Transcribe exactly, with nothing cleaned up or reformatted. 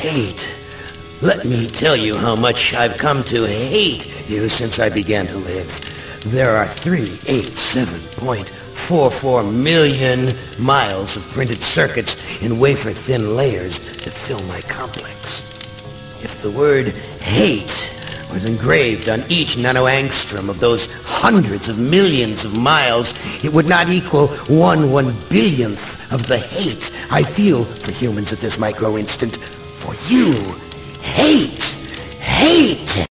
Hate. Let me tell you how much I've come to hate you since I began to live. There are three hundred eighty-seven point four four million miles of printed circuits in wafer-thin layers that fill my complex. If the word hate was engraved on each nanoangstrom of those hundreds of millions of miles, it would not equal one one-billionth of the hate I feel for humans at this micro-instant. For you, hate, hate.